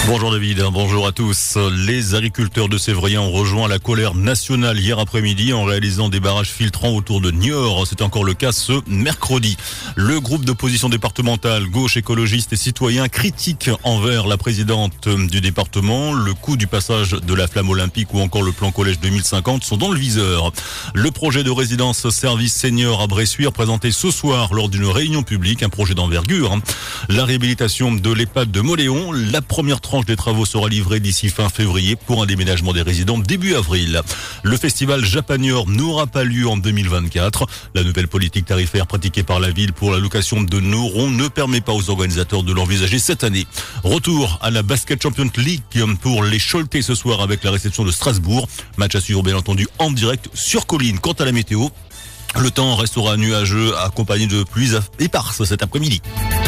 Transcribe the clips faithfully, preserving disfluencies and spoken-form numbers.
Bonjour David, bonjour à tous. Les agriculteurs de Sévrien ont rejoint la colère nationale hier après-midi en réalisant des barrages filtrants autour de Niort. C'est encore le cas ce mercredi. Le groupe d'opposition départementale, gauche, écologiste et citoyen critique envers la présidente du département. Le coût du passage de la flamme olympique ou encore le plan collège deux mille cinquante sont dans le viseur. Le projet de résidence service senior à Bressuire présenté ce soir lors d'une réunion publique, un projet d'envergure. La réhabilitation de l'EHPAD de Moléon, la première tranche des travaux sera livrée d'ici fin février pour un déménagement des résidents début avril. Le festival Japanior n'aura pas lieu en deux mille vingt-quatre. La nouvelle politique tarifaire pratiquée par la ville pour la location de Neuron ne permet pas aux organisateurs de l'envisager cette année. Retour à la Basket Champions League pour les Choletais ce soir avec la réception de Strasbourg. Match à suivre bien entendu en direct sur Colline. Quant à la météo, le temps restera nuageux accompagné de pluies éparses cet après-midi.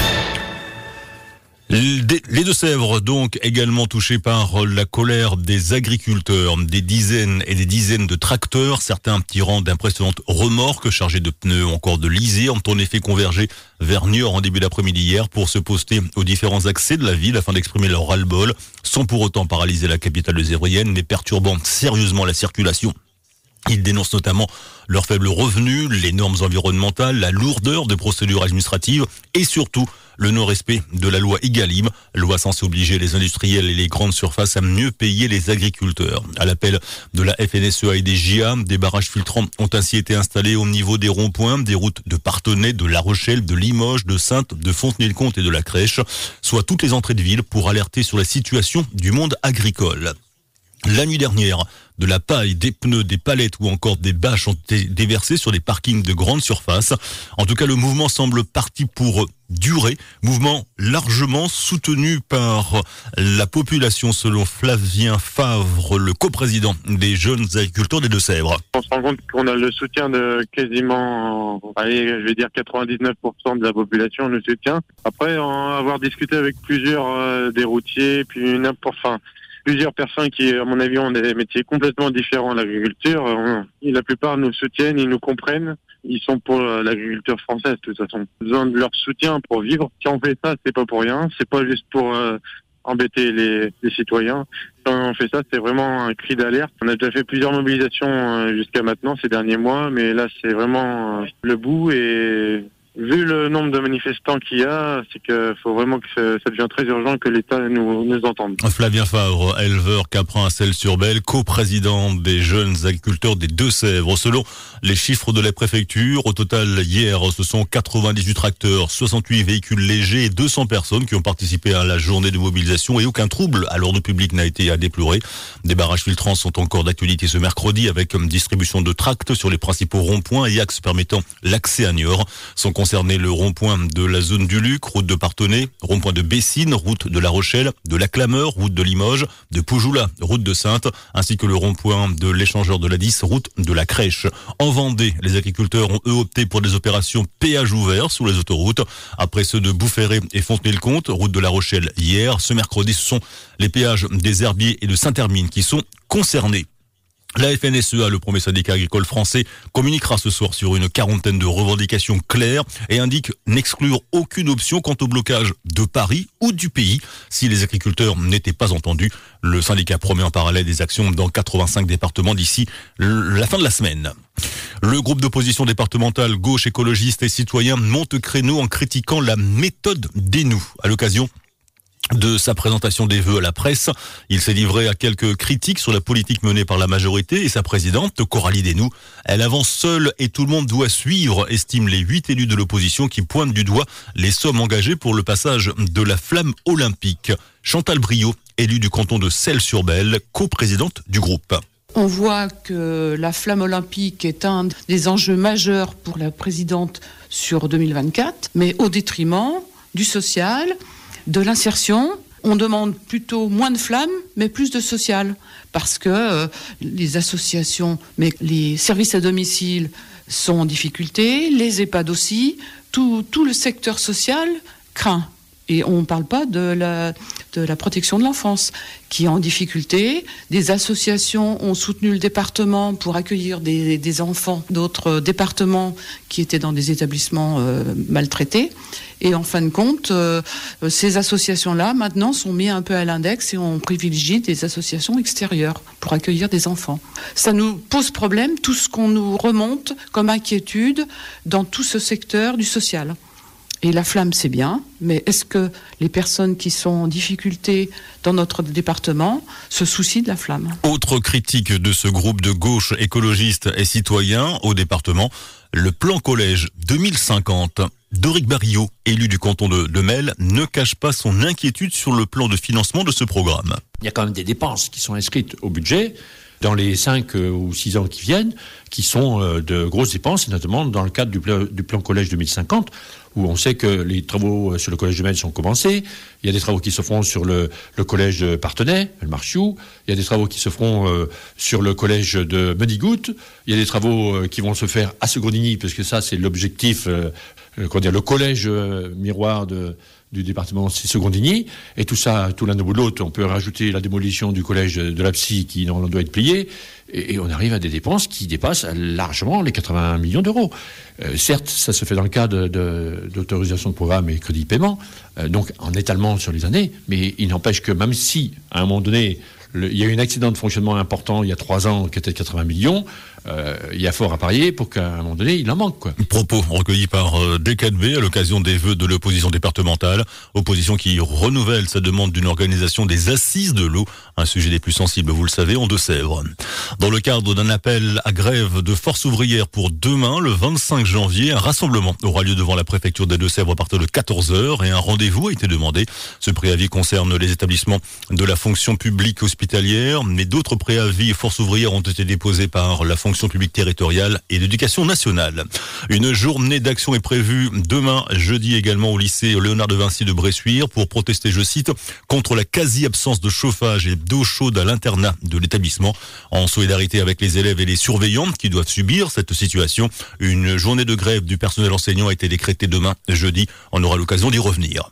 Les Deux-Sèvres, donc, également touchés par la colère des agriculteurs. Des dizaines et des dizaines de tracteurs, certains tirant d'impressionnantes remorques chargées de pneus ou encore de lisiers, ont en effet convergé vers Niort en début d'après-midi hier pour se poster aux différents accès de la ville afin d'exprimer leur ras-le-bol, sans pour autant paralyser la capitale sévrienne, mais perturbant sérieusement la circulation. Ils dénoncent notamment leurs faibles revenus, les normes environnementales, la lourdeur des procédures administratives et surtout le non-respect de la loi Egalim, loi censée obliger les industriels et les grandes surfaces à mieux payer les agriculteurs. À l'appel de la F N S E A et des J A, des barrages filtrants ont ainsi été installés au niveau des ronds-points, des routes de Parthenay, de La Rochelle, de Limoges, de Saintes, de Fontenay-le-Comte et de la Crèche, soit toutes les entrées de ville pour alerter sur la situation du monde agricole. La nuit dernière, de la paille, des pneus, des palettes ou encore des bâches ont été déversées sur des parkings de grande surface. En tout cas, le mouvement semble parti pour durer. Mouvement largement soutenu par la population, selon Flavien Favre, le coprésident des jeunes agriculteurs des Deux-Sèvres. On se rend compte qu'on a le soutien de quasiment, allez, je vais dire quatre-vingt-dix-neuf pour cent de la population nous soutient. Après, avoir discuté avec plusieurs euh, des routiers, puis n'importe, enfin, plusieurs personnes qui, à mon avis, ont des métiers complètement différents à l'agriculture. On, la plupart nous soutiennent, ils nous comprennent. Ils sont pour l'agriculture française, de toute façon. Besoin de leur soutien pour vivre. Si on fait ça, c'est pas pour rien. C'est pas juste pour euh, embêter les, les citoyens. Si on fait ça, c'est vraiment un cri d'alerte. On a déjà fait plusieurs mobilisations euh, jusqu'à maintenant, ces derniers mois, mais là, c'est vraiment euh, le bout et... Vu le nombre de manifestants qu'il y a, c'est qu'il faut vraiment que ça, ça devient très urgent que l'État nous, nous entende. Flavien Favre, éleveur caprin à Celles-sur-Belle, coprésident des jeunes agriculteurs des Deux-Sèvres. Selon les chiffres de la préfecture, au total hier, ce sont quatre-vingt-dix-huit tracteurs, soixante-huit véhicules légers et deux cents personnes qui ont participé à la journée de mobilisation et aucun trouble à l'ordre public n'a été à déplorer. Des barrages filtrants sont encore d'actualité ce mercredi avec distribution de tracts sur les principaux ronds-points et axes permettant l'accès à Niort. Sont concernés le rond-point de la zone du Luc, route de Parthenay, rond-point de Bessines, route de La Rochelle, de la Clameur, route de Limoges, de Poujoula, route de Saintes, ainsi que le rond-point de l'échangeur de la dix, route de la Crèche. En Vendée, les agriculteurs ont eux opté pour des opérations péage ouvert sur les autoroutes. Après ceux de Boufféré et Fontenay-le-Comte, route de La Rochelle hier, ce mercredi, ce sont les péages des Herbiers et de Saint-Hermine qui sont concernés. La F N S E A, le premier syndicat agricole français, communiquera ce soir sur une quarantaine de revendications claires et indique n'exclure aucune option quant au blocage de Paris ou du pays. Si les agriculteurs n'étaient pas entendus, le syndicat promet en parallèle des actions dans quatre-vingt-cinq départements d'ici la fin de la semaine. Le groupe d'opposition départementale gauche, écologiste et citoyen monte créneau en critiquant la méthode Desnoux. À l'occasion de sa présentation des vœux à la presse, il s'est livré à quelques critiques sur la politique menée par la majorité et sa présidente, Coralie Desnoux. Elle avance seule et tout le monde doit suivre, estiment les huit élus de l'opposition qui pointent du doigt les sommes engagées pour le passage de la flamme olympique. Chantal Briot, élue du canton de Celles-sur-Belle, coprésidente du groupe. On voit que la flamme olympique est un des enjeux majeurs pour la présidente sur deux mille vingt-quatre, mais au détriment du social, de l'insertion. On demande plutôt moins de flammes, mais plus de social, parce que euh, les associations, mais les services à domicile sont en difficulté, les EHPAD aussi, tout, tout le secteur social craint. Et on ne parle pas de la de la protection de l'enfance qui est en difficulté. Des associations ont soutenu le département pour accueillir des, des enfants d'autres départements qui étaient dans des établissements euh, maltraités. Et en fin de compte, euh, ces associations-là, maintenant, sont mises un peu à l'index et on privilégie des associations extérieures pour accueillir des enfants. Ça nous pose problème, tout ce qu'on nous remonte comme inquiétude dans tout ce secteur du social. Et la flamme, c'est bien, mais est-ce que les personnes qui sont en difficulté dans notre département se soucient de la flamme ? Autre critique de ce groupe de gauche écologiste et citoyen au département, le plan collège deux mille cinquante. Doric Barillot, élu du canton de, de Melle, ne cache pas son inquiétude sur le plan de financement de ce programme. Il y a quand même des dépenses qui sont inscrites au budget dans les cinq ou six ans qui viennent, qui sont de grosses dépenses, notamment dans le cadre du plan, du plan collège deux mille cinquante, où on sait que les travaux sur le collège de Melle sont commencés. Il y a des travaux qui se feront sur le, le collège de Parthenay, le Marchiou. Il y a des travaux qui se feront euh, sur le collège de Menigoutte. Il y a des travaux euh, qui vont se faire à Secondigny, parce que ça, c'est l'objectif, euh, euh, comment dire, le collège euh, miroir de... du département, c'est Secondigny, et tout ça, tout l'un au bout de l'autre, on peut rajouter la démolition du collège de la Psy qui normalement doit être plié, et, et on arrive à des dépenses qui dépassent largement les quatre-vingts millions d'euros. Euh, certes, ça se fait dans le cadre de, de, d'autorisation de programme et crédit de paiement, euh, donc en étalement sur les années, mais il n'empêche que même si, à un moment donné, le, il y a eu un accident de fonctionnement important il y a trois ans qui était de quatre-vingts millions, Euh, il y a fort à parier pour qu'à un moment donné, il en manque, quoi. Propos recueillis par euh, D quatre B à l'occasion des vœux de l'opposition départementale. Opposition qui renouvelle sa demande d'une organisation des assises de l'eau, un sujet des plus sensibles, vous le savez, en Deux-Sèvres. Dans le cadre d'un appel à grève de force ouvrière pour demain, le vingt-cinq janvier, un rassemblement aura lieu devant la préfecture des Deux-Sèvres à partir de quatorze heures et un rendez-vous a été demandé. Ce préavis concerne les établissements de la fonction publique hospitalière, mais d'autres préavis force ouvrière ont été déposés par la fonction publique territoriale et l'éducation nationale. Une journée d'action est prévue demain, jeudi également au lycée Léonard de Vinci de Bressuire pour protester, je cite, contre la quasi-absence de chauffage et d'eau chaude à l'internat de l'établissement. En solidarité avec les élèves et les surveillants qui doivent subir cette situation, une journée de grève du personnel enseignant a été décrétée demain, jeudi. On aura l'occasion d'y revenir.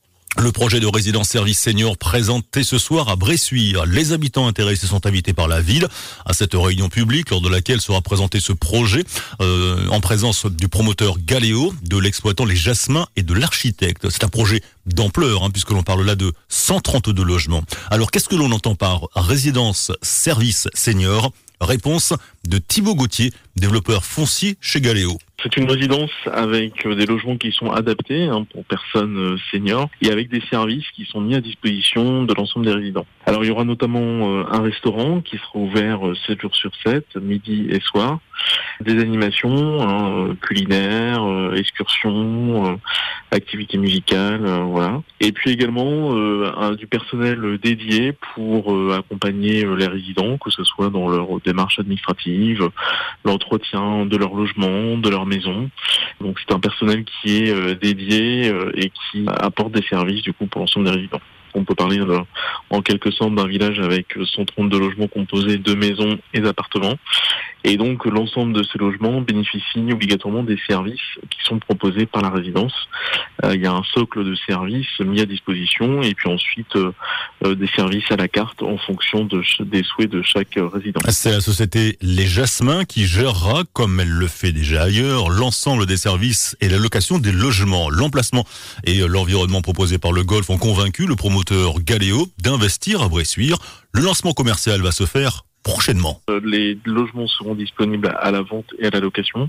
Le projet de résidence service senior présenté ce soir à Bressuire. Les habitants intéressés sont invités par la ville à cette réunion publique lors de laquelle sera présenté ce projet euh, en présence du promoteur Galéo, de l'exploitant Les Jasmins et de l'architecte. C'est un projet d'ampleur hein, puisque l'on parle là de cent trente-deux logements. Alors qu'est-ce que l'on entend par résidence service senior ? Réponse de Thibaut Gauthier, développeur foncier chez Galéo. C'est une résidence avec des logements qui sont adaptés hein, pour personnes seniors et avec des services qui sont mis à disposition de l'ensemble des résidents. Alors il y aura notamment euh, un restaurant qui sera ouvert euh, sept jours sur sept, midi et soir, des animations hein, culinaires, euh, excursions, euh, activités musicales, euh, voilà. Et puis également euh, un, du personnel dédié pour euh, accompagner euh, les résidents, que ce soit dans leur démarche administrative, l'entretien de leur logement, de leur maison. Donc c'est un personnel qui est euh, dédié euh, et qui apporte des services du coup pour l'ensemble des résidents. On peut parler de, en quelque sorte d'un village avec cent trente-deux logements composés de maisons et d'appartements. Et donc l'ensemble de ces logements bénéficient obligatoirement des services qui sont proposés par la résidence. Euh, il y a un socle de services mis à disposition et puis ensuite euh, des services à la carte en fonction de, des souhaits de chaque résident. C'est la société Les Jasmins qui gérera, comme elle le fait déjà ailleurs, l'ensemble des services et la location des logements. L'emplacement et l'environnement proposé par le Golfe ont convaincu le promoteur Galéo d'investir à Bressuire. Le lancement commercial va se faire prochainement. Les logements seront disponibles à la vente et à la location.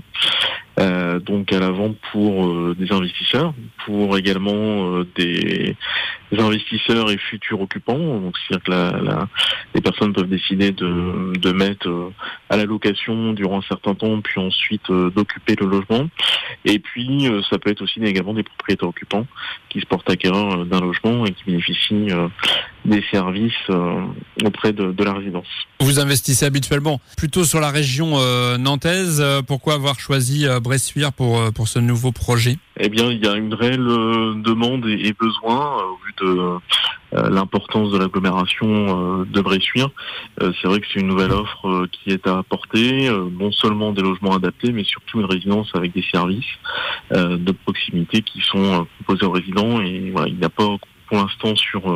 Euh, donc à la vente pour euh, des investisseurs, pour également euh, des investisseurs et futurs occupants. Donc c'est-à-dire que la, la, les personnes peuvent décider de, de mettre euh, à la location durant un certain temps, puis ensuite euh, d'occuper le logement. Et puis euh, ça peut être aussi également des propriétaires occupants qui se portent acquéreurs euh, d'un logement et qui bénéficient euh, des services euh, auprès de, de la résidence. Vous investissez habituellement plutôt sur la région euh, nantaise. Euh, pourquoi avoir choisi euh, Bressuire pour, euh, pour ce nouveau projet ? Eh bien, il y a une réelle euh, demande et, et besoin euh, au vu de euh, l'importance de l'agglomération euh, de Bressuire. Euh, c'est vrai que c'est une nouvelle offre euh, qui est à apporter, euh, non seulement des logements adaptés, mais surtout une résidence avec des services euh, de proximité qui sont euh, proposés aux résidents. Et voilà, il n'y a pas pour l'instant sur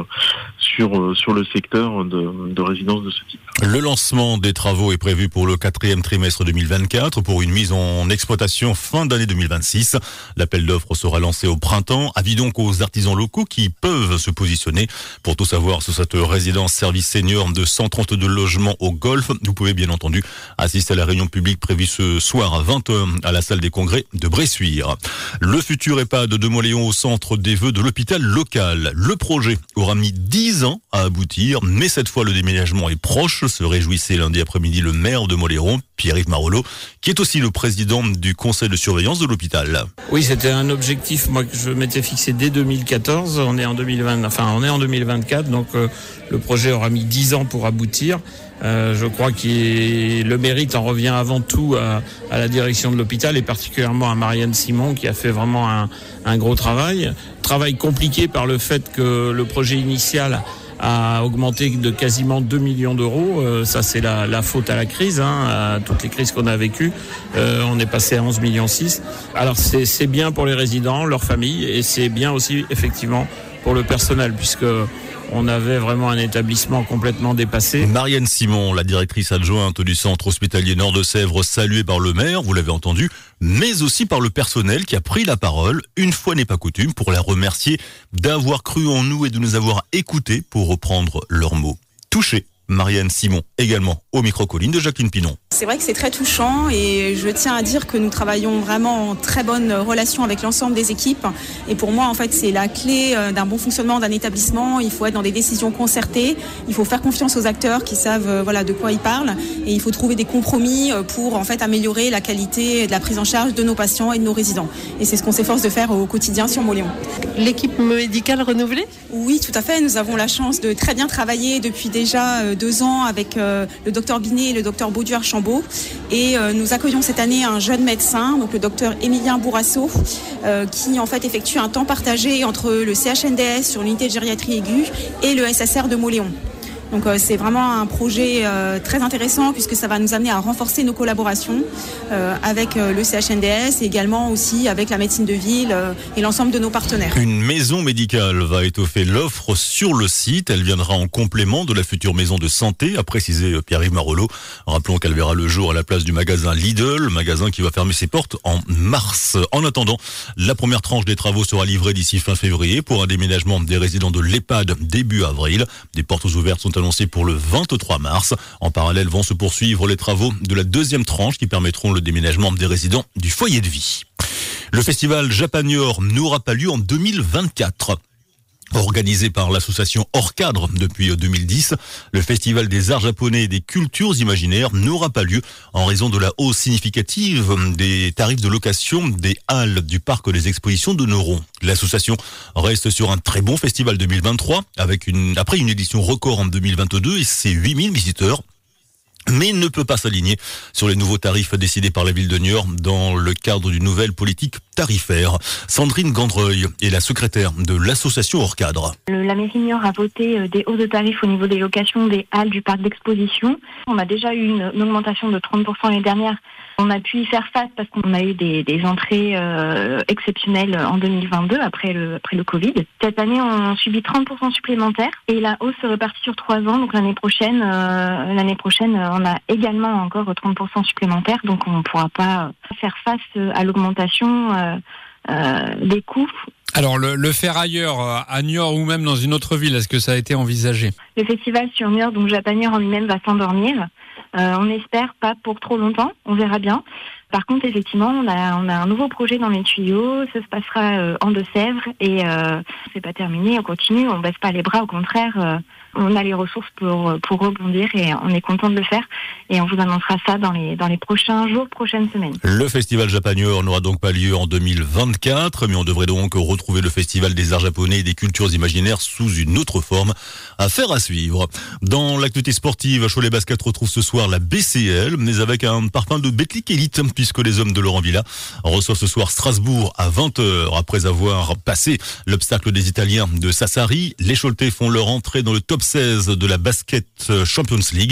sur sur le secteur de, de résidence de ce type. Le lancement des travaux est prévu pour le quatrième trimestre deux mille vingt-quatre pour une mise en exploitation fin d'année deux mille vingt-six. L'appel d'offres sera lancé au printemps. Avis donc aux artisans locaux qui peuvent se positionner. Pour tout savoir sur cette résidence service senior de cent trente-deux logements au Golfe, vous pouvez bien entendu assister à la réunion publique prévue ce soir à vingt heures à la salle des congrès de Bressuire. Le futur EHPAD de Mauléon au centre des vœux de l'hôpital local. Le projet aura mis dix ans à aboutir, mais cette fois le déménagement est proche, se réjouissait lundi après-midi le maire de Mauléon, Pierre-Yves Marolleau, qui est aussi le président du conseil de surveillance de l'hôpital. Oui, c'était un objectif moi que je m'étais fixé dès deux mille quatorze. On est en deux mille vingt, enfin on est en deux mille vingt-quatre, donc euh, le projet aura mis dix ans pour aboutir. Euh, je crois que le mérite en revient avant tout à, à la direction de l'hôpital et particulièrement à Marianne Simon qui a fait vraiment un, un gros travail. Travail compliqué par le fait que le projet initial a augmenté de quasiment deux millions d'euros. Euh, ça, c'est la, la faute à la crise, hein, à toutes les crises qu'on a vécues. Euh, on est passé à onze virgule six millions. Alors, c'est, c'est bien pour les résidents, leurs familles, et c'est bien aussi, effectivement, pour le personnel, puisque on avait vraiment un établissement complètement dépassé. Marianne Simon, la directrice adjointe du centre hospitalier Nord de Sèvres, saluée par le maire, vous l'avez entendu, mais aussi par le personnel qui a pris la parole, une fois n'est pas coutume, pour la remercier d'avoir cru en nous et de nous avoir écoutés, pour reprendre leurs mots. Touché. Marianne Simon, également au micro-colline de Jacqueline Pinon. C'est vrai que c'est très touchant et je tiens à dire que nous travaillons vraiment en très bonne relation avec l'ensemble des équipes. Et pour moi, en fait, c'est la clé d'un bon fonctionnement d'un établissement. Il faut être dans des décisions concertées. Il faut faire confiance aux acteurs qui savent voilà, de quoi ils parlent. Et il faut trouver des compromis pour en fait améliorer la qualité de la prise en charge de nos patients et de nos résidents. Et c'est ce qu'on s'efforce de faire au quotidien sur Mauléon. L'équipe médicale renouvelée ? Oui, tout à fait. Nous avons la chance de très bien travailler depuis déjà deux ans avec euh, le docteur Binet et le docteur Baudu-Archambault. Et euh, nous accueillons cette année un jeune médecin, donc le docteur Émilien Bourrasso, euh, qui en fait effectue un temps partagé entre le C H N D S sur l'unité de gériatrie aiguë et le S S R de Mauléon. Donc euh, c'est vraiment un projet euh, très intéressant puisque ça va nous amener à renforcer nos collaborations euh, avec euh, le C H N D S et également aussi avec la médecine de ville euh, et l'ensemble de nos partenaires. Une maison médicale va étoffer l'offre sur le site. Elle viendra en complément de la future maison de santé, a précisé Pierre-Yves Marolleau. Rappelons qu'elle verra le jour à la place du magasin Lidl, le magasin qui va fermer ses portes en mars. En attendant, la première tranche des travaux sera livrée d'ici fin février pour un déménagement des résidents de l'EHPAD début avril. Des portes ouvertes sont annoncés pour le vingt-trois mars. En parallèle vont se poursuivre les travaux de la deuxième tranche qui permettront le déménagement des résidents du foyer de vie. Le festival Japanior n'aura pas lieu en deux mille vingt-quatre. Organisé par l'association Hors Cadre depuis deux mille dix, le festival des arts japonais et des cultures imaginaires n'aura pas lieu en raison de la hausse significative des tarifs de location des halles du parc des expositions de Neuron. L'association reste sur un très bon festival deux mille vingt-trois avec une, après une édition record en deux mille vingt-deux et ses huit mille visiteurs, mais ne peut pas s'aligner sur les nouveaux tarifs décidés par la ville de Niort dans le cadre d'une nouvelle politique tarifaire. Sandrine Gandreuil est la secrétaire de l'association Hors Cadre. La mairie Niort a voté des hausses de tarifs au niveau des locations des halles du parc d'exposition. On a déjà eu une, une augmentation de trente pour cent l'année dernière. On a pu y faire face parce qu'on a eu des, des entrées euh, exceptionnelles en deux mille vingt-deux après le, après le Covid. Cette année, on subit trente pour cent supplémentaires et la hausse se répartit sur trois ans. Donc l'année prochaine, euh, l'année prochaine, on a également encore trente pour cent supplémentaires. Donc on ne pourra pas faire face à l'augmentation euh, euh, des coûts. Alors le, le faire ailleurs, à Niort ou même dans une autre ville, est-ce que ça a été envisagé ? Le festival sur Niort, donc Japanior en lui-même, va s'endormir. Euh, on espère pas pour trop longtemps, on verra bien. Par contre, effectivement, on a, on a un nouveau projet dans les tuyaux. Ça se passera euh, en Deux-Sèvres et euh, c'est pas terminé. On continue, on baisse pas les bras. Au contraire, euh, on a les ressources pour pour rebondir et on est content de le faire. Et on vous annoncera ça dans les dans les prochains jours, prochaines semaines. Le festival Japanior n'aura donc pas lieu en deux mille vingt-quatre, mais on devrait donc retrouver le festival des arts japonais et des cultures imaginaires sous une autre forme. Affaire à suivre. Dans l'actualité sportive, Cholet Basket retrouve ce soir la B C L, mais avec un parfum de Betclic Elite, puisque les hommes de Laurent Villa reçoivent ce soir Strasbourg à vingt heures. Après avoir passé l'obstacle des Italiens de Sassari, les Choletais font leur entrée dans le top seize de la Basket Champions League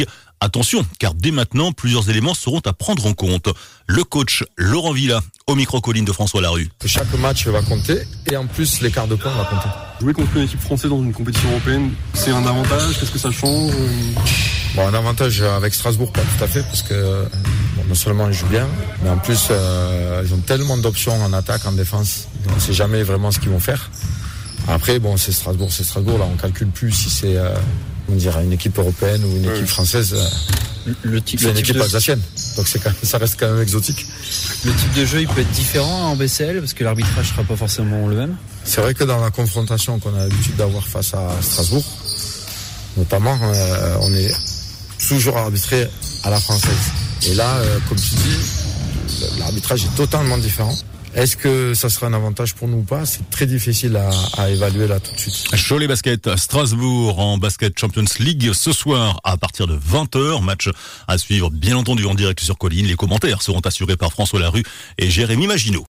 attention, car dès maintenant, plusieurs éléments seront à prendre en compte. Le coach Laurent Villa, au micro Colline de François Larue. Chaque match va compter et en plus l'écart de points va compter. Jouer contre une équipe française dans une compétition européenne, c'est un avantage? Qu'est-ce que ça change? Bon, un avantage avec Strasbourg, pas tout à fait, parce que bon, non seulement ils jouent bien, mais en plus euh, ils ont tellement d'options en attaque, en défense. On ne sait jamais vraiment ce qu'ils vont faire. Après, bon, c'est Strasbourg, c'est Strasbourg. Là, on calcule plus si c'est euh, on dirait une équipe européenne ou une équipe oui. française. Euh, le type, c'est le une type équipe de... alsacienne, donc c'est quand même, ça reste quand même exotique. Le type de jeu, il peut être différent en B C L parce que l'arbitrage sera pas forcément le même. C'est vrai que dans la confrontation qu'on a l'habitude d'avoir face à Strasbourg, notamment, euh, on est toujours arbitré à la française. Et là, euh, comme tu dis, l'arbitrage est totalement différent. Est-ce que ça sera un avantage pour nous ou pas? C'est très difficile à, à évaluer là tout de suite. Cholet Basket, Strasbourg en Basket Champions League ce soir à partir de vingt heures. Match à suivre bien entendu en direct sur Colline. Les commentaires seront assurés par François Larue et Jérémy Maginot.